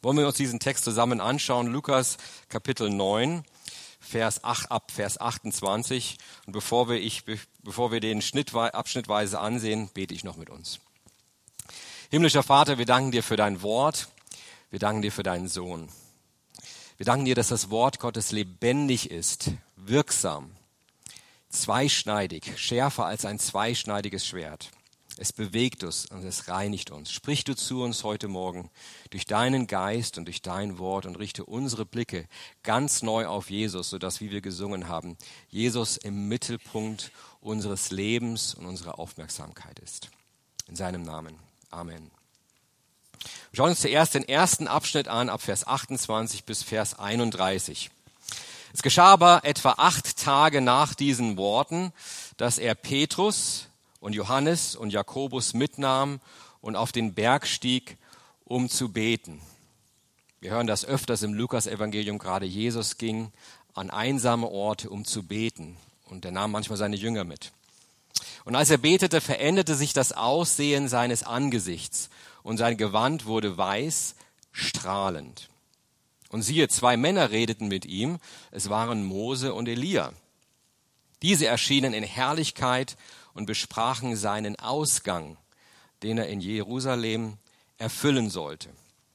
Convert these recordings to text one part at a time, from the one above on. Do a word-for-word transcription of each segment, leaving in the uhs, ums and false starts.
Wollen wir uns diesen Text zusammen anschauen? Lukas Kapitel neun, Vers acht, ab Vers achtundzwanzig. Und bevor wir, ich, bevor wir den Schnittwe- abschnittweise ansehen, bete ich noch mit uns. Himmlischer Vater, wir danken dir für dein Wort. Wir danken dir für deinen Sohn. Wir danken dir, dass das Wort Gottes lebendig ist, wirksam, zweischneidig, schärfer als ein zweischneidiges Schwert. Es bewegt uns und es reinigt uns. Sprich du zu uns heute Morgen durch deinen Geist und durch dein Wort und richte unsere Blicke ganz neu auf Jesus, sodass, wie wir gesungen haben, Jesus im Mittelpunkt unseres Lebens und unserer Aufmerksamkeit ist. In seinem Namen. Amen. Wir schauen uns zuerst den ersten Abschnitt an, ab Vers achtundzwanzig bis Vers einunddreißig. Es geschah aber etwa acht Tage nach diesen Worten, dass er Petrus und Johannes und Jakobus mitnahm und auf den Berg stieg, um zu beten. Wir hören das öfters im Lukas-Evangelium, gerade Jesus ging an einsame Orte, um zu beten. Und er nahm manchmal seine Jünger mit. Und als er betete, veränderte sich das Aussehen seines Angesichts und sein Gewand wurde weiß, strahlend. Und siehe, zwei Männer redeten mit ihm, es waren Mose und Elia. Diese erschienen in Herrlichkeit und besprachen seinen Ausgang, den er in Jerusalem erfüllen sollte.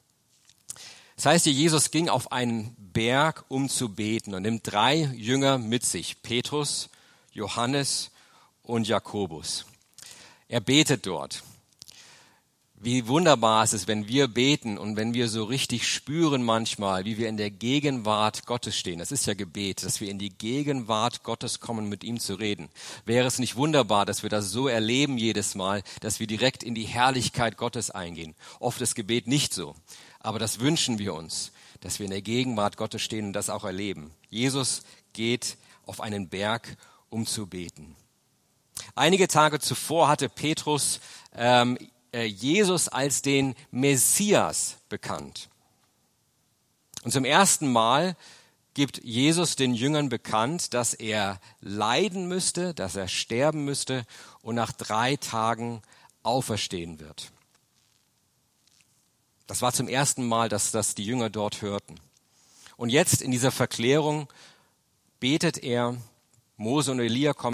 Das heißt, Jesus ging auf einen Berg, um zu beten und nimmt drei Jünger mit sich, Petrus, Johannes und Jakobus. Er betet dort. Wie wunderbar ist es, wenn wir beten und wenn wir so richtig spüren manchmal, wie wir in der Gegenwart Gottes stehen. Das ist ja Gebet, dass wir in die Gegenwart Gottes kommen, mit ihm zu reden. Wäre es nicht wunderbar, dass wir das so erleben jedes Mal, dass wir direkt in die Herrlichkeit Gottes eingehen? Oft ist Gebet nicht so, aber das wünschen wir uns, dass wir in der Gegenwart Gottes stehen und das auch erleben. Jesus geht auf einen Berg, um zu beten. Einige Tage zuvor hatte Petrus ähm, Jesus als den Messias bekannt. Und zum ersten Mal gibt Jesus den Jüngern bekannt, dass er leiden müsste, dass er sterben müsste und nach drei Tagen auferstehen wird. Das war zum ersten Mal, dass das die Jünger dort hörten. Und jetzt in dieser Verklärung betet er, Mose und Elia kommen